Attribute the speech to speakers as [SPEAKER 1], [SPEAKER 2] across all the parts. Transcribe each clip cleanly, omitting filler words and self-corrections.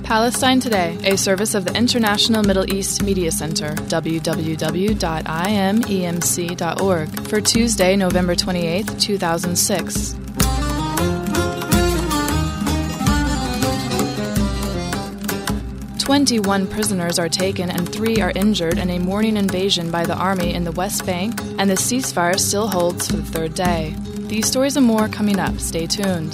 [SPEAKER 1] Palestine Today, a service of the International Middle East Media Center, www.imemc.org, for Tuesday, November 28, 2006. "21 prisoners are taken and 3 are injured in a morning invasion by the army in the West Bank, and the ceasefire still holds for the third day." These stories and more coming up. Stay tuned.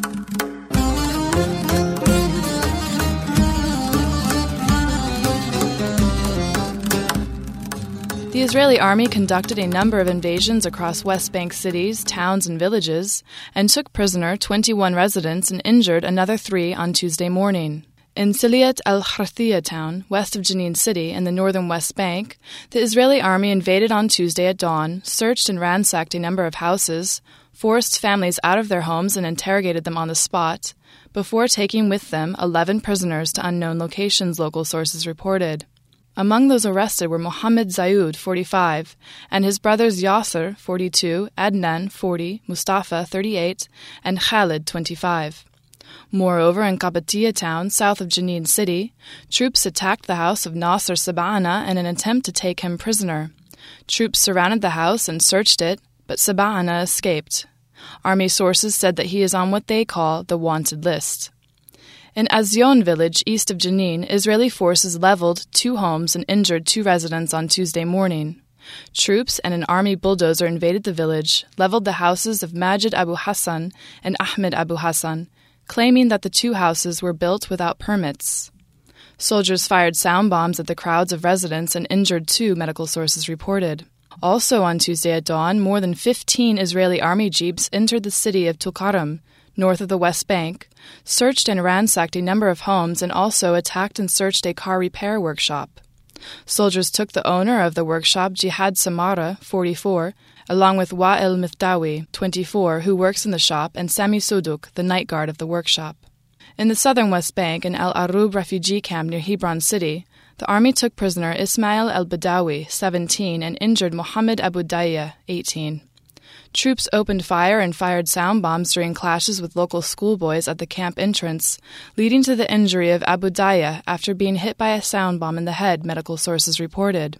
[SPEAKER 1] The Israeli army conducted a number of invasions across West Bank cities, towns, and villages, and took prisoner 21 residents and injured another 3 on Tuesday morning. In Siliat al-Kharthia town, west of Jenin City in the northern West Bank, the Israeli army invaded on Tuesday at dawn, searched and ransacked a number of houses, forced families out of their homes and interrogated them on the spot, before taking with them 11 prisoners to unknown locations, local sources reported. Among those arrested were Mohammed Zayud, 45, and his brothers Yasser, 42, Adnan, 40, Mustafa, 38, and Khalid, 25. Moreover, in Qabatia town, south of Jenin City, troops attacked the house of Nasser Saba'ana in an attempt to take him prisoner. Troops surrounded the house and searched it, but Saba'ana escaped. Army sources said that he is on what they call the wanted list. In Azion village, east of Jenin, Israeli forces leveled 2 homes and injured 2 residents on Tuesday morning. Troops and an army bulldozer invaded the village, leveled the houses of Majid Abu Hassan and Ahmed Abu Hassan, claiming that the 2 houses were built without permits. Soldiers fired sound bombs at the crowds of residents and injured 2, medical sources reported. Also on Tuesday at dawn, more than 15 Israeli army jeeps entered the city of Tulkarm, north of the West Bank, searched and ransacked a number of homes, and also attacked and searched a car repair workshop. Soldiers took the owner of the workshop, Jihad Samara, 44, along with Wa'il Mithdawi, 24, who works in the shop, and Sami Suduk, the night guard of the workshop. In the southern West Bank, in Al Arub refugee camp near Hebron City, the army took prisoner Ismail al-Badawi, 17, and injured Mohammed Abu Daya, 18. Troops opened fire and fired sound bombs during clashes with local schoolboys at the camp entrance, leading to the injury of Abu Daya after being hit by a sound bomb in the head, medical sources reported.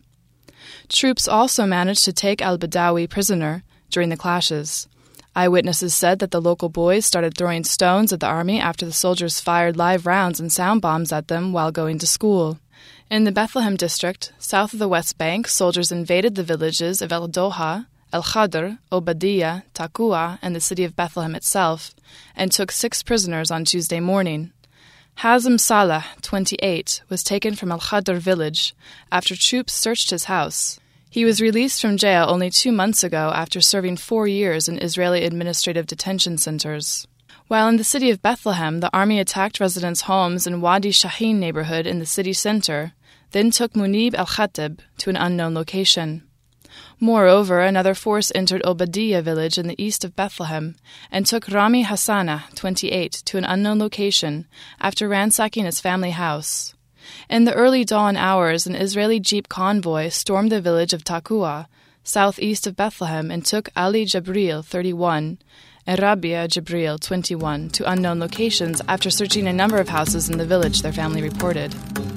[SPEAKER 1] Troops also managed to take al-Badawi prisoner during the clashes. Eyewitnesses said that the local boys started throwing stones at the army after the soldiers fired live rounds and sound bombs at them while going to school. In the Bethlehem district, south of the West Bank, soldiers invaded the villages of El-Doha, El-Khadr, Obadiah, Taqua, and the city of Bethlehem itself, and took 6 prisoners on Tuesday morning. Hazem Salah, 28, was taken from El-Khadr village after troops searched his house. He was released from jail only 2 months ago after serving 4 years in Israeli administrative detention centers. While in the city of Bethlehem, the army attacked residents' homes in Wadi Shahin neighborhood in the city center, then took Munib al-Khatib to an unknown location. Moreover, another force entered Obadiah village in the east of Bethlehem and took Rami Hassana, 28, to an unknown location after ransacking his family house. In the early dawn hours, an Israeli jeep convoy stormed the village of Taqua, southeast of Bethlehem, and took Ali Jabril, 31, and Rabia Jabril, 21, to unknown locations after searching a number of houses in the village, their family reported.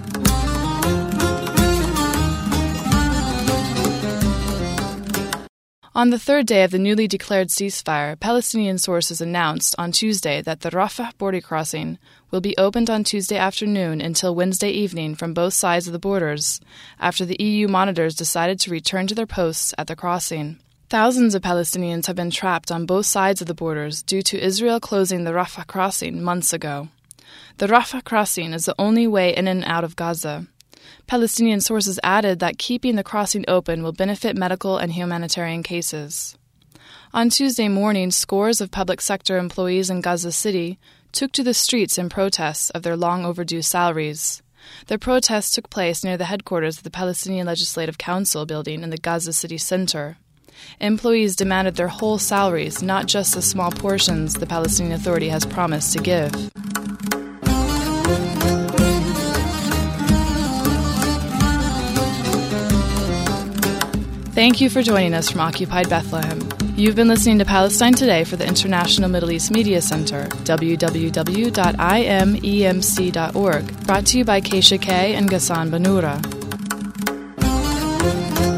[SPEAKER 1] On the third day of the newly declared ceasefire, Palestinian sources announced on Tuesday that the Rafah border crossing will be opened on Tuesday afternoon until Wednesday evening from both sides of the borders, after the EU monitors decided to return to their posts at the crossing. Thousands of Palestinians have been trapped on both sides of the borders due to Israel closing the Rafah crossing months ago. The Rafah crossing is the only way in and out of Gaza. Palestinian sources added that keeping the crossing open will benefit medical and humanitarian cases. On Tuesday morning, scores of public sector employees in Gaza City took to the streets in protest of their long overdue salaries. The protest took place near the headquarters of the Palestinian Legislative Council building in the Gaza City center. Employees demanded their whole salaries, not just the small portions the Palestinian Authority has promised to give. Thank you for joining us from Occupied Bethlehem. You've been listening to Palestine Today for the International Middle East Media Center, www.imemc.org, brought to you by Keisha K. and Ghassan Banura.